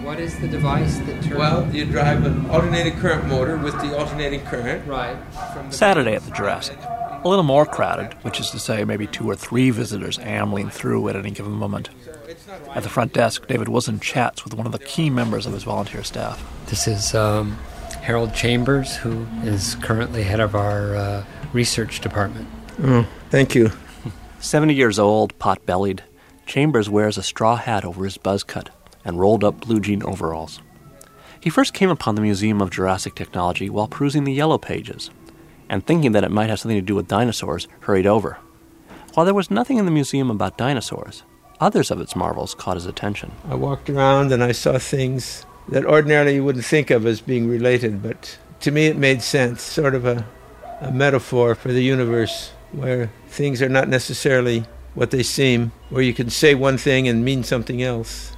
what is the device that turns... Well, you drive an alternating current motor with the alternating current. Right. Saturday at the Jurassic. A little more crowded, which is to say maybe 2 or 3 visitors ambling through at any given moment. At the front desk, David Wilson chats with one of the key members of his volunteer staff. This is Harold Chambers, who is currently head of our research department. Oh, thank you. 70 years old, pot-bellied, Chambers wears a straw hat over his buzz cut and rolled-up blue jean overalls. He first came upon the Museum of Jurassic Technology while perusing the Yellow Pages, and thinking that it might have something to do with dinosaurs, hurried over. While there was nothing in the museum about dinosaurs, others of its marvels caught his attention. I walked around and I saw things that ordinarily you wouldn't think of as being related, but to me it made sense, sort of a metaphor for the universe, where things are not necessarily what they seem, where you can say one thing and mean something else.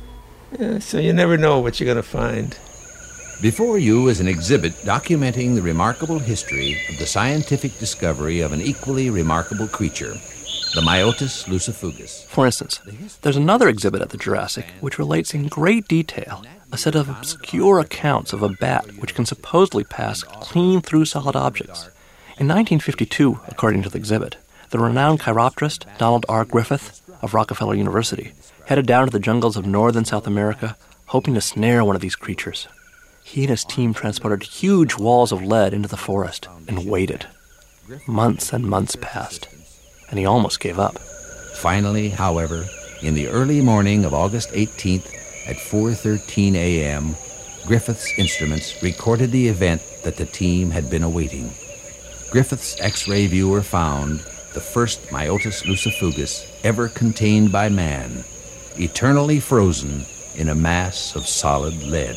So you never know what you're going to find. Before you is an exhibit documenting the remarkable history of the scientific discovery of an equally remarkable creature, the Myotis lucifugus. For instance, there's another exhibit at the Jurassic which relates in great detail a set of obscure accounts of a bat which can supposedly pass clean through solid objects. In 1952, according to the exhibit, the renowned chiropterist Donald R. Griffith of Rockefeller University headed down to the jungles of North and South America, hoping to snare one of these creatures. He and his team transported huge walls of lead into the forest and waited. Months and months passed, and he almost gave up. Finally, however, in the early morning of August 18th at 4:13 a.m., Griffith's instruments recorded the event that the team had been awaiting. Griffith's X-ray viewer found the first Myotis lucifugus ever contained by man, eternally frozen in a mass of solid lead.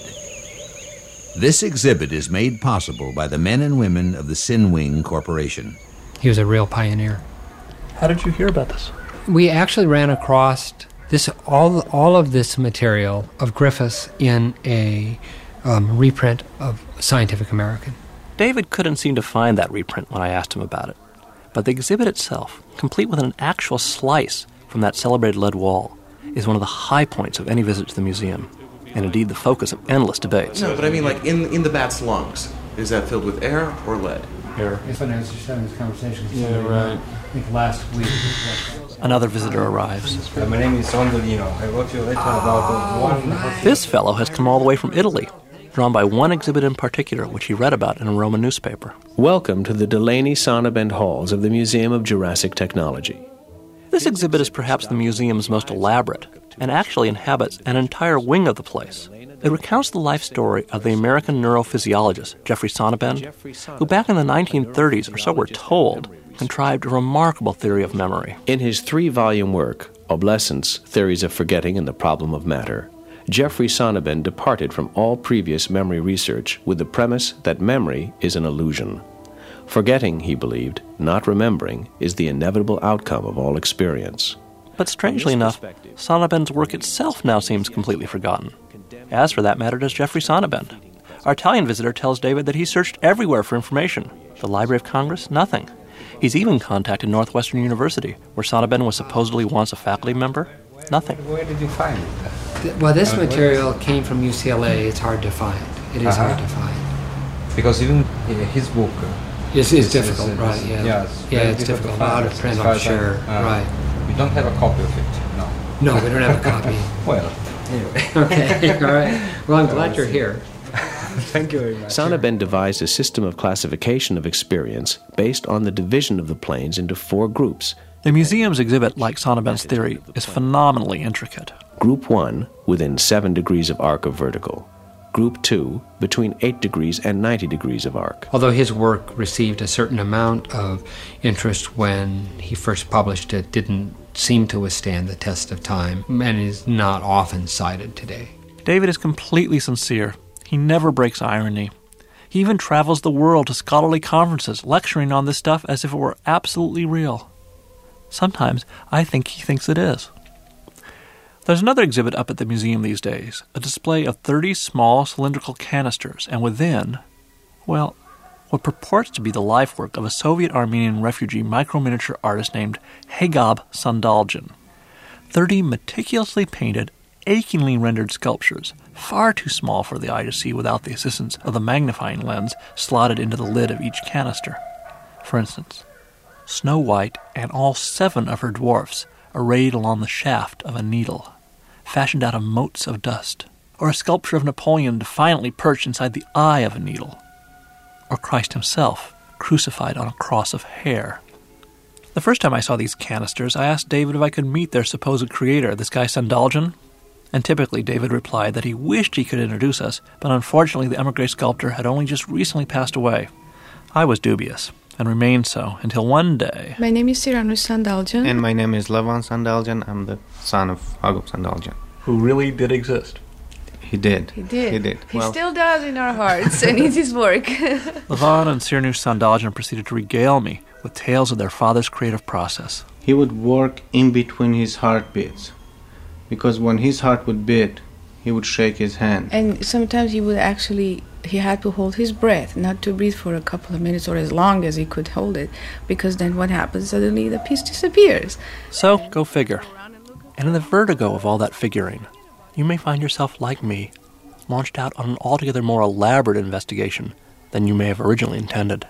This exhibit is made possible by the men and women of the Cinwing Corporation. He was a real pioneer. How did you hear about this? We actually ran across this all of this material of Griffiths in a reprint of Scientific American. David couldn't seem to find that reprint when I asked him about it. But the exhibit itself, complete with an actual slice from that celebrated lead wall, is one of the high points of any visit to the museum, and indeed the focus of endless debates. No, but I mean, like, in the bat's lungs, is that filled with air or lead? Air. It's funny, I was just having this conversation with somebody, right. I think last week. Another visitor arrives. My name is Andolino. I wrote you a letter about one... This fellow has come all the way from Italy, drawn by one exhibit in particular, which he read about in a Roman newspaper. Welcome to the Delaney Sonnabend Halls of the Museum of Jurassic Technology. This exhibit is perhaps the museum's most elaborate, and actually inhabits an entire wing of the place. It recounts the life story of the American neurophysiologist Jeffrey Sonnabend, who back in the 1930s, or so we're told, contrived a remarkable theory of memory. In his 3-volume work, Obsolescence, Theories of Forgetting and the Problem of Matter, Jeffrey Sonnabend departed from all previous memory research with the premise that memory is an illusion. Forgetting, he believed, not remembering, is the inevitable outcome of all experience. But strangely enough, Sonnabend's work itself now seems completely forgotten. As for that matter does Jeffrey Sonnabend. Our Italian visitor tells David that he searched everywhere for information. The Library of Congress, nothing. He's even contacted Northwestern University, where Sonnabend was supposedly once a faculty member. Nothing. Where did you find it? Well, this material came from UCLA. It's hard to find. It is hard to find. Because even his book... It's difficult, right, yeah. It's difficult. Out of print, I'm sure, right. We don't have a copy of it, no. No, we don't have a copy. Well, anyway. Okay, all right. Well, I'm glad you're here. Thank you very much. Sonnabend devised a system of classification of experience based on the division of the planes into 4 groups. The museum's exhibit, like Sonnabend's theory, is phenomenally intricate. Group 1, within 7 degrees of arc of vertical. Group 2, between 8 degrees and 90 degrees of arc. Although his work received a certain amount of interest when he first published it, didn't seem to withstand the test of time, and is not often cited today. David is completely sincere. He never breaks irony. He even travels the world to scholarly conferences, lecturing on this stuff as if it were absolutely real. Sometimes I think he thinks it is. There's another exhibit up at the museum these days, a display of 30 small cylindrical canisters, and within, well, what purports to be the life work of a Soviet-Armenian refugee micro-miniature artist named Hagab Sandaljan. 30 meticulously painted, achingly rendered sculptures, far too small for the eye to see without the assistance of the magnifying lens slotted into the lid of each canister. For instance, Snow White and all 7 of her dwarfs arrayed along the shaft of a needle, fashioned out of motes of dust, or a sculpture of Napoleon defiantly perched inside the eye of a needle, or Christ himself crucified on a cross of hair. The first time I saw these canisters, I asked David if I could meet their supposed creator, this guy Sandaljan, and typically David replied that he wished he could introduce us, but unfortunately the émigré sculptor had only just recently passed away. I was dubious, and remained so until one day... My name is Cyranus Sandaljan. And my name is Levon Sandaljan. I'm the son of Agop Sandaljan. Who really did exist. He did. He did. He Well, still does in our hearts, and it's his work. Levon and Cyranus Sandaljan proceeded to regale me with tales of their father's creative process. he would work in between his heartbeats. Because when his heart would beat, he would shake his hand. And sometimes he had to hold his breath, not to breathe for a couple of minutes or as long as he could hold it, because then what happens? Suddenly the piece disappears. So, go figure. And in the vertigo of all that figuring, you may find yourself, like me, launched out on an altogether more elaborate investigation than you may have originally intended.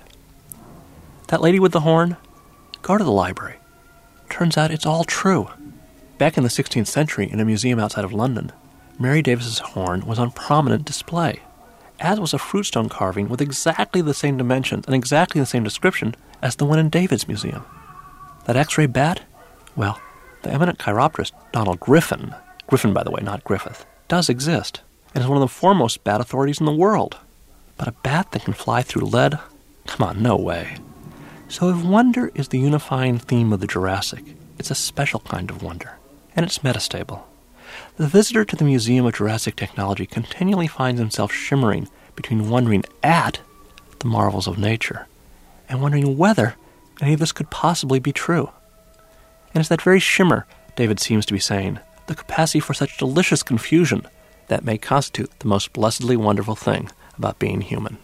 That lady with the horn? Go to the library. Turns out it's all true. Back in the 16th century, in a museum outside of London, Mary Davis's horn was on prominent display, as was a fruitstone carving with exactly the same dimensions and exactly the same description as the one in David's museum. That X-ray bat? Well, the eminent chiropterist Donald Griffin, by the way, not Griffith, does exist, and is one of the foremost bat authorities in the world. But a bat that can fly through lead? Come on, no way. So if wonder is the unifying theme of the Jurassic, it's a special kind of wonder, and it's metastable. The visitor to the Museum of Jurassic Technology continually finds himself shimmering between wondering at the marvels of nature and wondering whether any of this could possibly be true. And it's that very shimmer, David seems to be saying, the capacity for such delicious confusion, that may constitute the most blessedly wonderful thing about being human.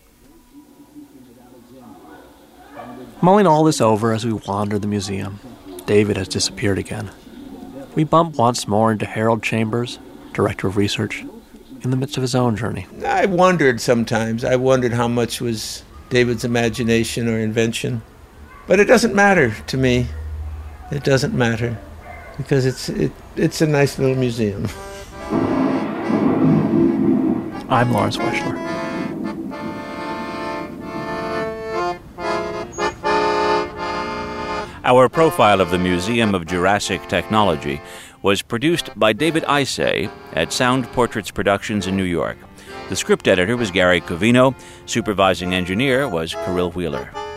Mulling all this over as we wander the museum, David has disappeared again. We bump once more into Harold Chambers, Director of Research, in the midst of his own journey. I wondered sometimes. I wondered how much was David's imagination or invention. But it doesn't matter to me. It doesn't matter, because it's a nice little museum. I'm Lawrence Weschler. Our profile of the Museum of Jurassic Technology was produced by David Isay at Sound Portraits Productions in New York. The script editor was Gary Covino. Supervising engineer was Kirill Wheeler.